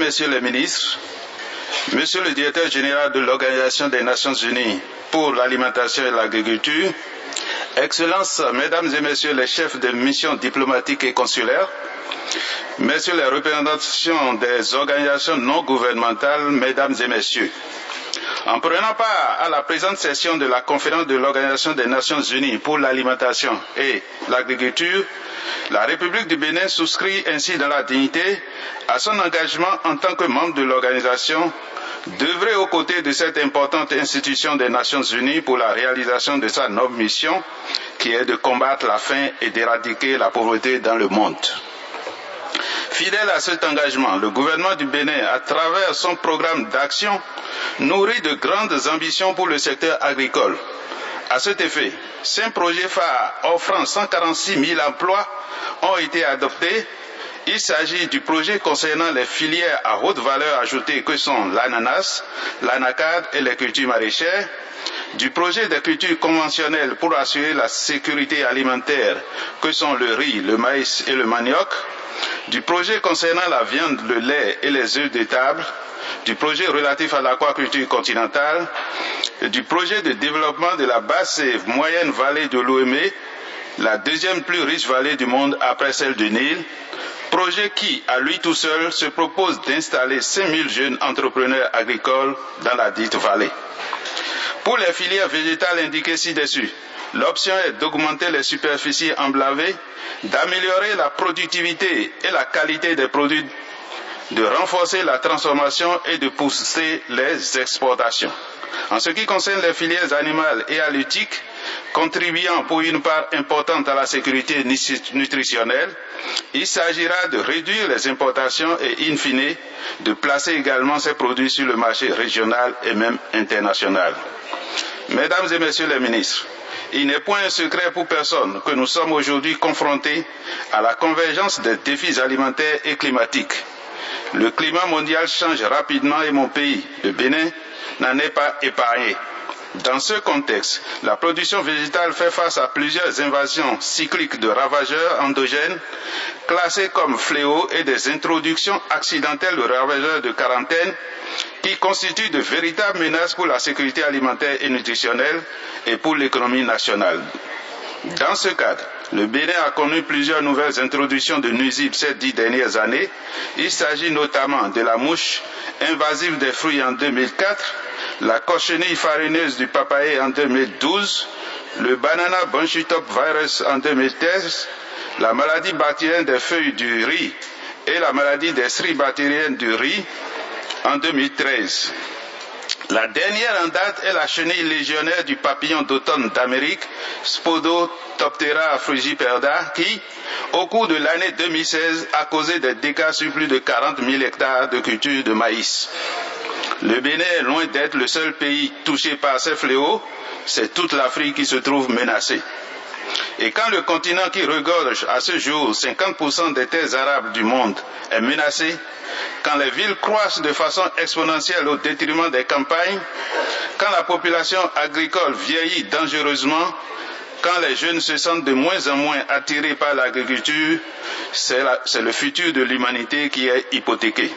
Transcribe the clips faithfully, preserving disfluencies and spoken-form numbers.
Messieurs les ministres, Monsieur le directeur général de l'Organisation des Nations Unies pour l'alimentation et l'agriculture, Excellences, Mesdames et Messieurs les chefs de missions diplomatiques et consulaires, Messieurs les représentants des organisations non gouvernementales, Mesdames et Messieurs, en prenant part à la présente session de la conférence de l'Organisation des Nations Unies pour l'alimentation et l'agriculture, la République du Bénin souscrit ainsi dans la dignité à son engagement en tant que membre de l'organisation d'œuvrer aux côtés de cette importante institution des Nations Unies pour la réalisation de sa noble mission qui est de combattre la faim et d'éradiquer la pauvreté dans le monde. Fidèle à cet engagement, le gouvernement du Bénin, à travers son programme d'action, nourrit de grandes ambitions pour le secteur agricole. À cet effet, cinq projets phares offrant cent quarante-six mille emplois ont été adoptés. Il s'agit du projet concernant les filières à haute valeur ajoutée que sont l'ananas, l'anacarde et les cultures maraîchères, du projet de cultures conventionnelles pour assurer la sécurité alimentaire que sont le riz, le maïs et le manioc, du projet concernant la viande, le lait et les œufs de table, du projet relatif à l'aquaculture continentale, et du projet de développement de la basse et moyenne vallée de l'Ouémé, la deuxième plus riche vallée du monde après celle du Nil, projet qui, à lui tout seul, se propose d'installer cinq mille jeunes entrepreneurs agricoles dans la dite vallée. Pour les filières végétales indiquées ci-dessus, l'option est d'augmenter les superficies emblavées, d'améliorer la productivité et la qualité des produits, de renforcer la transformation et de pousser les exportations. En ce qui concerne les filières animales et halieutiques, contribuant pour une part importante à la sécurité nutritionnelle, il s'agira de réduire les importations et, in fine, de placer également ces produits sur le marché régional et même international. Mesdames et Messieurs les ministres, il n'est point un secret pour personne que nous sommes aujourd'hui confrontés à la convergence des défis alimentaires et climatiques. Le climat mondial change rapidement et mon pays, le Bénin, n'en est pas épargné. Dans ce contexte, la production végétale fait face à plusieurs invasions cycliques de ravageurs endogènes, classés comme fléaux et des introductions accidentelles de ravageurs de quarantaine, qui constituent de véritables menaces pour la sécurité alimentaire et nutritionnelle et pour l'économie nationale. Dans ce cadre, le Bénin a connu plusieurs nouvelles introductions de nuisibles ces dix dernières années. Il s'agit notamment de la mouche invasive des fruits en deux mille quatre, la cochenille farineuse du papayer en deux mille douze, le banana bunchy top virus en deux mille treize, la maladie bactérienne des feuilles du riz et la maladie des stries bactériennes du riz en deux mille treize. La dernière en date est la chenille légionnaire du papillon d'automne d'Amérique, Spodoptera frugiperda, qui, au cours de l'année deux mille seize, a causé des dégâts sur plus de quarante mille hectares de culture de maïs. Le Bénin est loin d'être le seul pays touché par ces fléaux, c'est toute l'Afrique qui se trouve menacée. Et quand le continent qui regorge à ce jour cinquante pour cent des terres arables du monde est menacé, quand les villes croissent de façon exponentielle au détriment des campagnes, quand la population agricole vieillit dangereusement, quand les jeunes se sentent de moins en moins attirés par l'agriculture, c'est, la, c'est le futur de l'humanité qui est hypothéqué.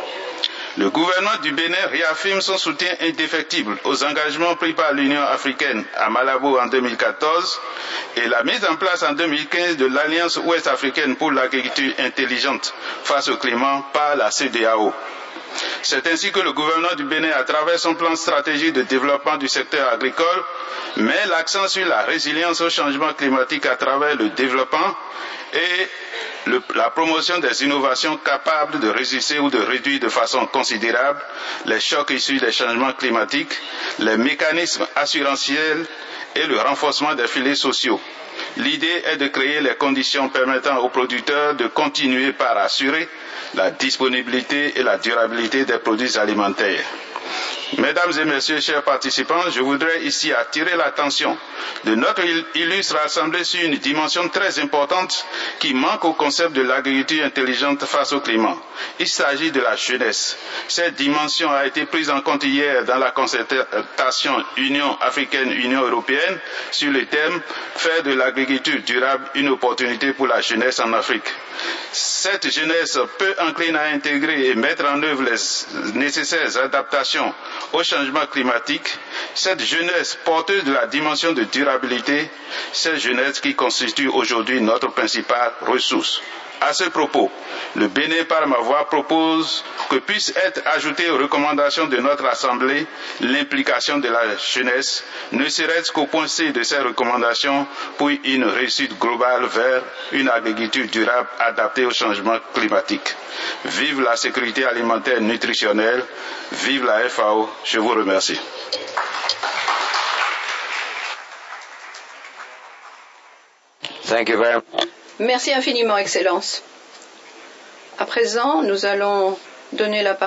Le gouvernement du Bénin réaffirme son soutien indéfectible aux engagements pris par l'Union africaine à Malabo en deux mille quatorze et la mise en place en deux mille quinze de l'Alliance ouest-africaine pour l'agriculture intelligente face au climat par la C E D E A O. C'est ainsi que le gouvernement du Bénin, à travers son plan stratégique de développement du secteur agricole, met l'accent sur la résilience au changement climatique à travers le développement et le, la promotion des innovations capables de résister ou de réduire de façon considérable les chocs issus des changements climatiques, les mécanismes assurantiels et le renforcement des filets sociaux. L'idée est de créer les conditions permettant aux producteurs de continuer par assurer la disponibilité et la durabilité des produits alimentaires. Mesdames et messieurs, chers participants, je voudrais ici attirer l'attention de notre illustre assemblée sur une dimension très importante qui manque au concept de l'agriculture intelligente face au climat. Il s'agit de la jeunesse. Cette dimension a été prise en compte hier dans la concertation Union africaine-Union européenne sur le thème « Faire de l'agriculture durable une opportunité pour la jeunesse en Afrique ». Cette jeunesse peu encline à intégrer et mettre en œuvre les nécessaires adaptations au changement climatique, cette jeunesse porteuse de la dimension de durabilité, cette jeunesse qui constitue aujourd'hui notre principale ressource. À ce propos, le Bénin par ma voix propose que puisse être ajoutée aux recommandations de notre Assemblée l'implication de la jeunesse, ne serait-ce qu'au point C de ces recommandations pour une réussite globale vers une agriculture durable adaptée au changement climatique. Vive la sécurité alimentaire et nutritionnelle, vive la F A O, je vous remercie. Thank you very much. Merci infiniment, Excellence. À présent, nous allons donner la parole